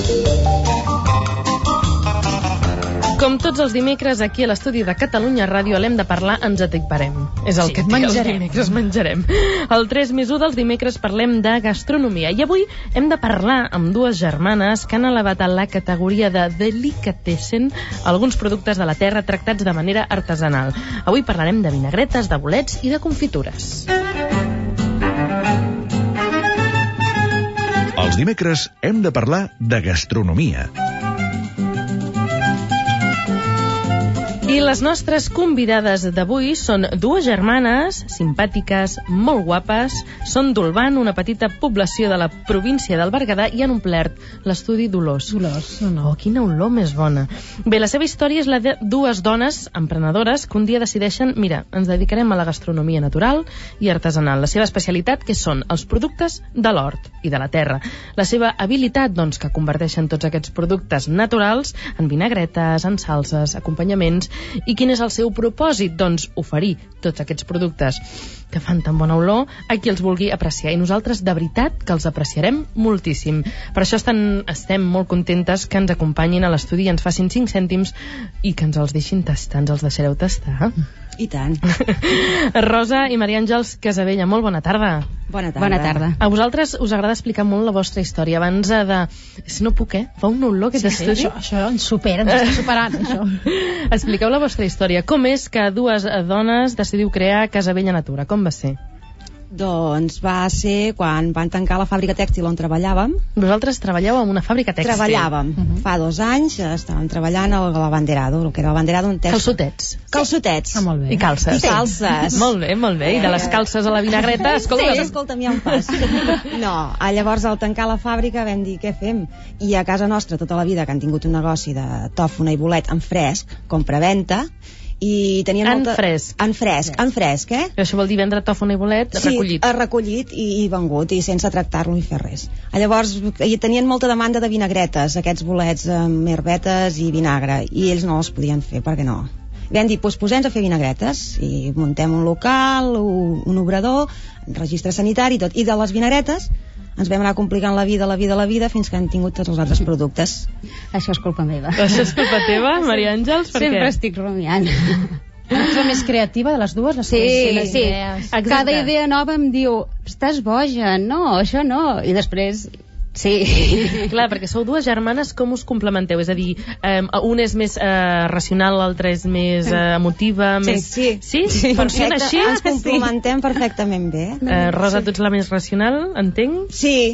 Com tots els dimecres, aquí a l'estudi de Catalunya Ràdio, l'hem de parlar, ens atiparem. És el que té els dimecres, menjarem. El 3+1 dels dimecres parlem de gastronomia. I avui hem de parlar amb dues germanes que han elevat a la categoria de delicatessen alguns productes de la terra tractats de manera artesanal. Avui parlarem de vinagretes, de bolets i de confitures. Els dimecres hem de parlar de gastronomia. I les nostres convidades d'avui són dues germanes simpàtiques, molt guapes. Són d'Olvan, una petita població de la província del Berguedà, i han omplert l'estudi d'olors. Oh, quina olor més bona. Bé, la seva història és la de dues dones emprenedores que un dia decideixen, mira, ens dedicarem a la gastronomia natural i artesanal. La seva especialitat, que són els productes de l'hort i de la terra. La seva habilitat, doncs, que converteixen tots aquests productes naturals en vinagretes, en salses, acompanyaments. I quin és el seu propòsit? Doncs oferir tots aquests productes que fan tan bona olor a qui els vulgui apreciar. I nosaltres, de veritat, que els apreciarem moltíssim. Per això estem molt contentes que ens acompanyin a l'estudi i ens facin 5 cèntims i que ens els deixin tastar. Ens els deixareu tastar? I tant. Rosa i Maria Àngels Casabella, molt bona tarda. Bona tarda. Bona tarda. A vosaltres us agrada explicar molt la vostra història abans de... Si no puc, fa un olor aquest estudi. Això ens supera, ens està superant, això. Expliqueu la vostra història. Com és que dues dones decidiu crear Casabella Natura? Com va ser? Doncs va ser quan van tancar la fàbrica tèxtil on treballàvem. Vosaltres treballàveu en una fàbrica tèxtil? Treballàvem. Fa 2 anys estàvem treballant al Abanderado, el que era l'Abanderado. Calçotets. Calçotets. Molt bé. I calces. I calces. Molt bé, molt bé. I de les calces a la vinagreta, escolta... Sí, escolta'm, ja em fas. No, llavors al tancar la fàbrica vam dir, què fem? I a casa nostra tota la vida, que han tingut un negoci de tòfona i bolet en fresc, compra-venta, i tenien fresc. En fresc, eh? Això vol dir vendre tòfona i bolet recollit. Sí, recollit i vengut, i sense tractar-lo ni fer res. Llavors, tenien molta demanda de vinagretes, aquests bolets amb herbetes i vinagre, i ells no els podien fer, perquè no. Vam dir, doncs posem-nos a fer vinagretes, i muntem un local, un obrador, un registre sanitari i tot, i de les vinagretes ens vam anar complicant la vida fins que han tingut tots els altres productes. Això és culpa meva. Això és culpa teva, Maria Àngels? Per Sempre què? estic rumiant. És la més creativa de les dues? Sí. Exacte. Cada idea nova em diu, estàs boja, no, això no. I després... Sí. Clar, perquè sou dues germanes, com us complementeu? És a dir, una és més racional, l'altra és més emotiva, més... Sí. Funciona així? Ens complementem perfectament bé. Rosa, tu ets la més racional, entenc? Sí,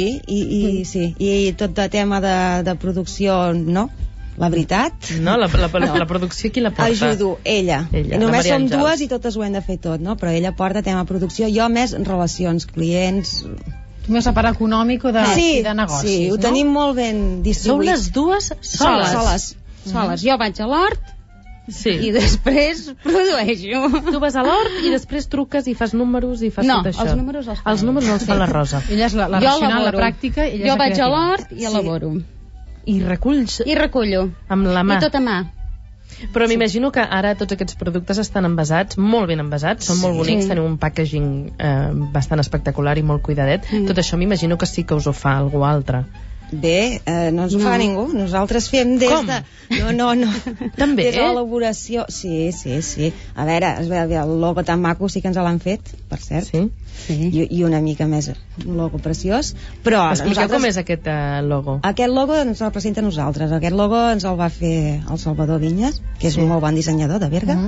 i tot de tema de producció, no? La veritat? No, la producció qui la porta? Ajudo, ella. I només Maria som Àngels. dues i totes ho hem de fer tot, no? Però ella porta tema producció, jo més relacions, clients... Tu més la part econòmica i de negocis, sí, ho tenim molt ben distribuït. Sou les dues soles? Soles. Jo vaig a l'hort i després produeixo. Tu vas a l'hort i després truques i fas números i fas tot això. No, els números els fa la Rosa. Ella és la racional, la pràctica, ella és la creativa. Jo vaig a l'hort i elaboro. I reculls? I recullo. Amb la mà? I tot a mà. Però m'imagino que ara tots aquests productes estan envasats, molt ben envasats, són molt bonics, teniu un packaging bastant espectacular i molt cuidadet. Tot això m'imagino que sí que us ho fa algú altre. Bé, no ens ho fa ningú. Nosaltres fem des Com? de... No. També? Des de l'elaboració. Sí. A veure, el logo tan maco sí que ens l'han fet, per cert. Sí? I una mica més un logo preciós. Però expliqueu com és aquest logo. Aquest logo ens representa a nosaltres. Aquest logo ens el va fer el Salvador Vinyes, que és un molt bon dissenyador de Berga.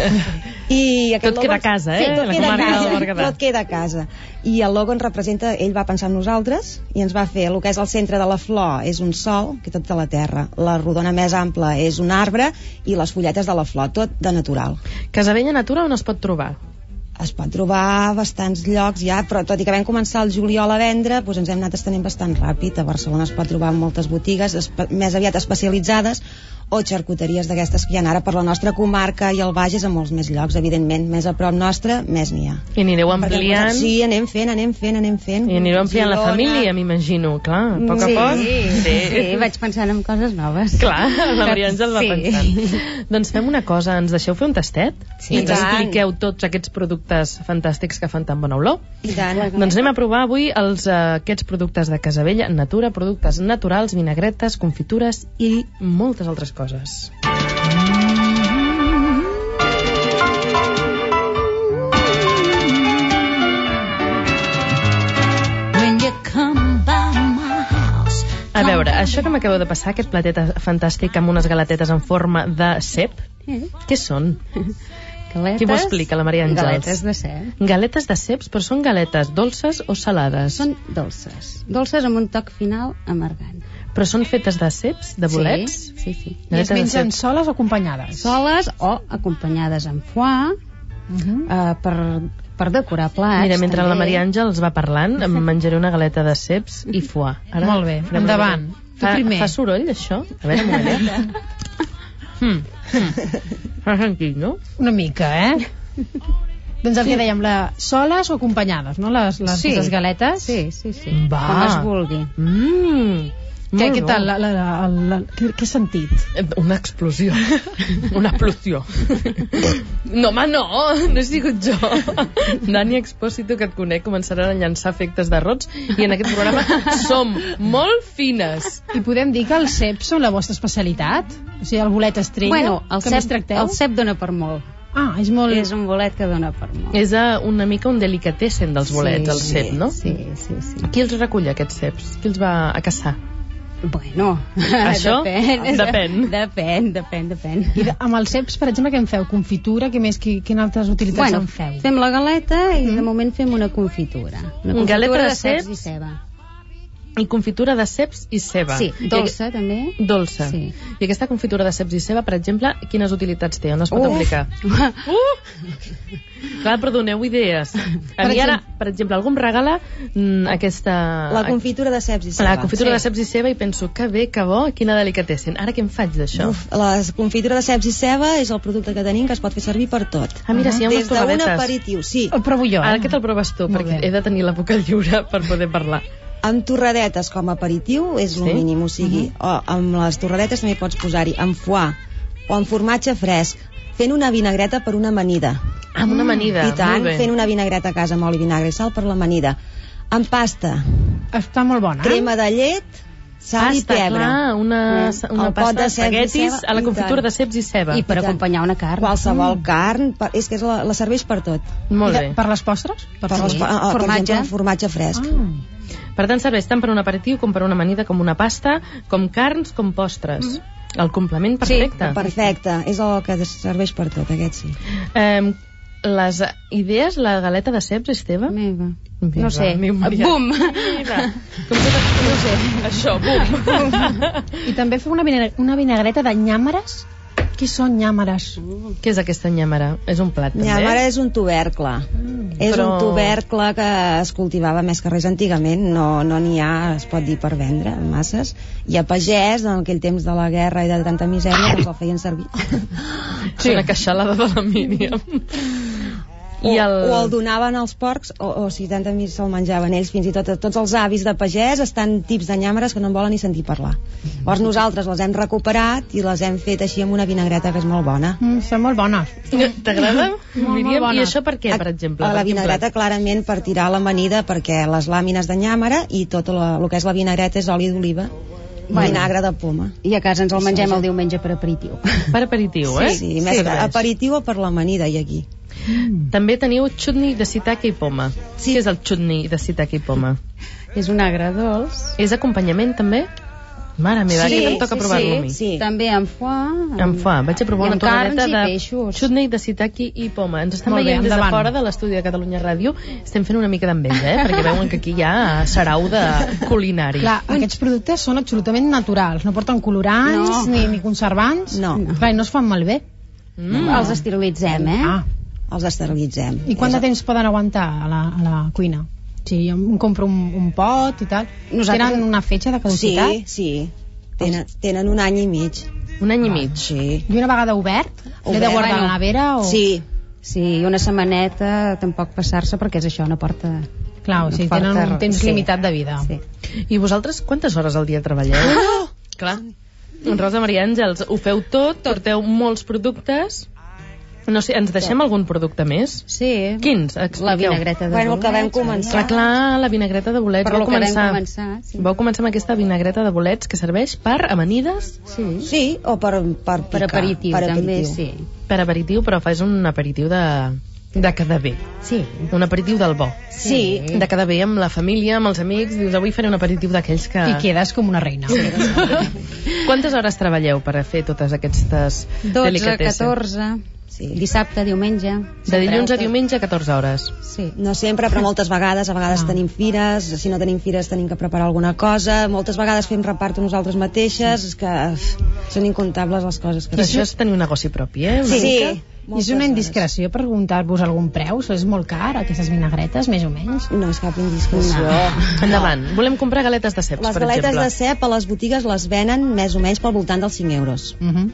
I aquest tot queda a casa, Sí, tot queda a casa. Tot queda a casa. I el logo ens representa, ell va pensar en nosaltres i ens va fer el que és el centre de la flor és un sol, que tot de la terra. La rodona més ampla és un arbre i les fulletes de la flor, tot de natural. Casabella Natura on es pot trobar? Es pot trobar a bastants llocs ja, però tot i que vam començar el juliol a vendre, doncs ens hem anat estenent bastant ràpid. A Barcelona es pot trobar en moltes botigues, més aviat especialitzades, o xarcuteries d'aquestes que hi ha ara per la nostra comarca i el Bages a molts més llocs, evidentment, més a prop nostre, més n'hi ha. I anireu ampliant... Sí, anem fent. I anireu ampliant la família, m'imagino, clar, a poc a poc. Sí, vaig pensant en coses noves. Clar, la Maria Àngels va pensant. Doncs fem una cosa, ens deixeu fer un tastet? Sí, i ens expliqueu tots aquests productes fantàstics que fan tan bona olor? I tant. Doncs anem a provar avui aquests productes de Casabella Natura, productes naturals, vinagretes, confitures i moltes altres coses. A veure, això que m'acabeu de passar, aquest platet fantàstic amb unes galetetes en forma de cep, què són? Galetes, qui m'ho explica, la Maria Àngels? Galetes de cep. Galetes de ceps, però són galetes dolces o salades? Són dolces. Dolces amb un toc final amargant. Però són fetes de ceps, de bolets? Sí. I es mengen soles o acompanyades? Soles o acompanyades amb foie, per decorar plats. Mira, mentre també. la Maria Àngels va parlant, em menjaré una galeta de ceps i foie. Ara molt bé, endavant. Fa soroll, això? A veure, un moment. Has sentit, no? Una mica, Doncs el que dèiem, soles o acompanyades, no? Les galetes? Sí. Va. Com es vulgui. Què tal? Què has sentit? Una explosió. Una explosió. No, home, no he sigut jo. Dani Expósito, que et conec, començaran a llançar efectes de rots i en aquest programa som molt fines. I podem dir que els ceps són la vostra especialitat? O sigui, el bolet estrella, que més tracteu? El cep dona per molt. És molt... És un bolet que dona per molt. És una mica un delicatessen dels bolets, el cep, no? Sí. Qui els recull, aquests ceps? Qui els va a caçar? Bueno, això depèn. I amb els ceps, per exemple, què en feu? Confitura? Quines altres utilitats en feu? Fem la galeta i de moment fem una confitura. Una confitura galeta de ceps i ceba. I confitura de ceps i ceba. Sí, dolça també. Dolça. Sí. I aquesta confitura de ceps i ceba, per exemple, quines utilitats té? On es pot aplicar? Clar, però doneu idees. A mi ara, per exemple, algú em regala aquesta... La confitura de ceps i ceba. La confitura de ceps i ceba i penso, que bé, que bo, quina delicatessen. Ara què em faig d'això? La confitura de ceps i ceba és el producte que tenim que es pot fer servir per tot. Mira, si hi ha unes torradetes. Des d'un aperitiu, sí. El provo jo, Ara que te'l proves tu, perquè he de tenir la boca lliure per poder parlar. Amb torradetes com a aperitiu és el mínim, o sigui, o amb les torradetes també pots posar-hi amb foie o amb formatge fresc, fent una vinagreta per una amanida. Amb una amanida, I tant, molt bé. fent una vinagreta a casa amb oli, vinagre i sal per l'amanida. Amb pasta. Està molt bona. Crema de llet, sal i pebre. Clar, una pasta d'espaguetis a la confitura de ceps i ceba. I per acompanyar una carn. Qualsevol carn, és que la serveix per tot. Molt bé. Per les postres? Per exemple, formatge fresc. Per tant, serveix tant per un aperitiu com per una amanida, com una pasta, com carns, com postres. El complement perfecte. Sí, perfecte. És el que serveix per tot, aquest sí. Les idees, la galeta de ceps és teva? Meva. No sé. Bum! No sé. Això, bum! I també feu una vinagreta de nyàmeres? Què són nyàmeres? Què és aquesta nyàmera? És un plat, també? Nyàmera és un tubercle. És un tubercle que es cultivava més que res antigament. No n'hi ha, es pot dir, per vendre masses. I a pagès, en aquell temps de la guerra i de tanta misèria, doncs el feien servir. Sí, una queixalada de la Míriam. O el donaven als porcs, o si tant a mi se'l menjaven ells, fins i tot tots els avis de pagès estan tips de nyàmeres que no en volen ni sentir parlar. Llavors nosaltres les hem recuperat i les hem fet així amb una vinagreta que és molt bona. Són molt bones. T'agrada? Molt bones. I això per què, per exemple? La vinagreta clarament per tirar l'amanida, perquè les làmines de nyàmera i tot el que és la vinagreta és oli d'oliva. Vinagre de poma. I a casa ens el mengem el diumenge per aperitiu. Per aperitiu, Sí, més aperitiu o per l'amanida i aquí. També teniu chutney de shiitake i poma. Sí. Què és el chutney de shiitake i poma? És un agredolç. És acompanyament, també? Mare meva, que em toca provar-lo a mi. Sí. També amb foie. Amb foie. Vaig a provar una torradeta de peixos. chutney de shiitake i poma. Ens estan veient des de fora de l'estudi de Catalunya Ràdio. Estem fent una mica d'enveja, perquè veuen que aquí hi ha sarau de culinari. Clar, aquests productes són absolutament naturals. No porten colorants ni conservants. No. Clar, i no es fan malbé. Els esterilitzem, Els esterilitzem. I quant de temps poden aguantar a la cuina? Si jo em compro un pot i tal. Tenen una fetge de caducitat? Sí. Tenen un any i mig. Un any i mig. Sí. I una vegada obert? L'he de guardar a la nevera? O... Sí. Sí, i una setmaneta tampoc passar-se, perquè és això, no porta... Clar, o sigui, tenen un temps limitat de vida. Sí. I vosaltres quantes hores al dia treballeu? Clar. Rosa, Maria Àngels, ho feu tot, porteu molts productes... No sé, ens deixem algun producte més? Sí. Quins? Expliqueu. La vinagreta de bolets. El que vam començar. Clar, la vinagreta de bolets. Per lo que vam començar, sí. Vau començar amb aquesta vinagreta de bolets que serveix per amanides? Sí. Sí, o per picar. Per aperitiu, també, sí. Per aperitiu, però fas un aperitiu de quedar bé. Sí. Un aperitiu del bo. Sí. De quedar bé amb la família, amb els amics. Dius, avui faré un aperitiu d'aquells que... I quedes com una reina. Quantes hores treballeu per fer totes aquestes 12, delicatessen? 14... Sí. Dissabte, diumenge... De dilluns a diumenge, 14 hores. Sí. No sempre, però moltes vegades. A vegades tenim fires, si no tenim fires tenim que preparar alguna cosa. Moltes vegades fem reparto nosaltres mateixes. És que són incontables les coses que I això és tenir un negoci propi, eh? Sí. I és una indiscreció preguntar-vos algun preu? És molt car, aquestes vinagretes, més o menys? No és cap indiscreció. Endavant. Volem comprar galetes de ceps, Les per galetes exemple. de cep a les botigues les venen més o menys pel voltant dels 5 euros.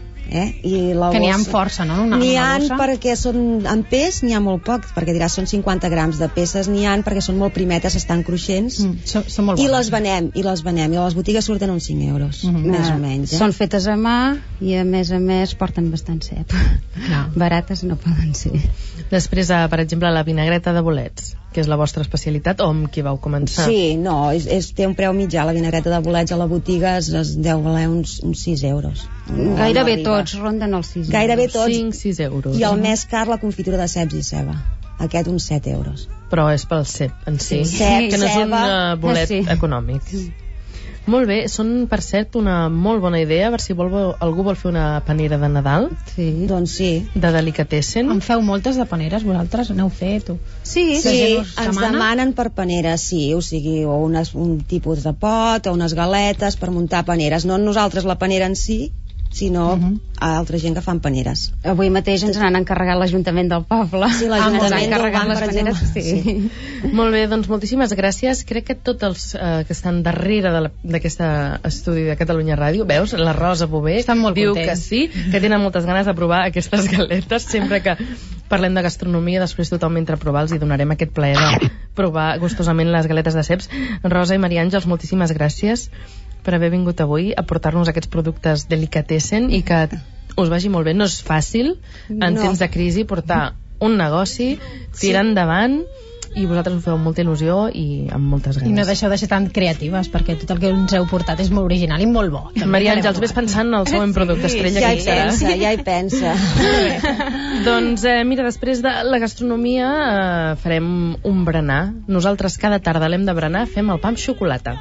I la Que n'hi ha bossa... força, no? N'hi ha bossa. perquè són en pes, n'hi ha molt poc, perquè diràs són 50 grams de peces, n'hi ha perquè són molt primetes, estan cruixents, Són molt i bones. les venem, i a les botigues surten uns 5 euros, més o menys. Són fetes a mà i a més porten bastant cep. Clar. Barates no poden ser. Després, per exemple, la vinagreta de bolets, que és la vostra especialitat, o amb qui vau començar? Sí, no, té un preu mitjà. La vinagreta de bolets a la botiga es deu valer uns 6 euros. Gairebé tots ronden els 6 Gairebé tots. 5-6 euros. I el més car, la confitura de ceps i ceba. Aquest uns 7 euros. Però és pel cep en si, Cep, que no és un ceba. bolet Sí. econòmic. Molt bé, són, per cert, una molt bona idea, per si algú vol fer una panera de Nadal, Sí. Doncs sí. de delicatessen. En feu moltes de paneres, vosaltres? N'heu fet? O... Sí, Sí, gent us ens demana? demanen per paneres, sí, o sigui, o un tipus de pot, o unes galetes per muntar paneres. No nosaltres la panera en si, sinó a altra gent que fan paneres. Avui mateix ens n'han encarregat l'Ajuntament del poble. Sí, l'Ajuntament ens han encarregat del les Banc, per paneres. exemple. Sí. Molt bé, doncs moltíssimes gràcies. Crec que tots els que estan darrere d'aquest estudi de Catalunya Ràdio, veus, la Rosa Bové Estan molt diu contents. que sí, que tenen moltes ganes de provar aquestes galetes. Sempre que parlem de gastronomia, després tothom entra a provar, els hi donarem aquest plaer de provar gustosament les galetes de ceps. Rosa i Maria Àngels, moltíssimes gràcies per haver vingut avui a portar-nos aquests productes delicatessen i que us vagi molt bé. No és fàcil, en temps de crisi, portar un negoci, tirar endavant, i vosaltres us feu molta il·lusió i amb moltes ganes. I no deixeu de ser tan creatives, perquè tot el que ens heu portat és molt original i molt bo. Maria Àngels, ves pensant en el següent producte estrella Ja que hi hi serà. pensa, ja hi pensa. Doncs mira, després de la gastronomia farem un berenar. Nosaltres cada tarda l'hem de berenar, fem el pa amb xocolata.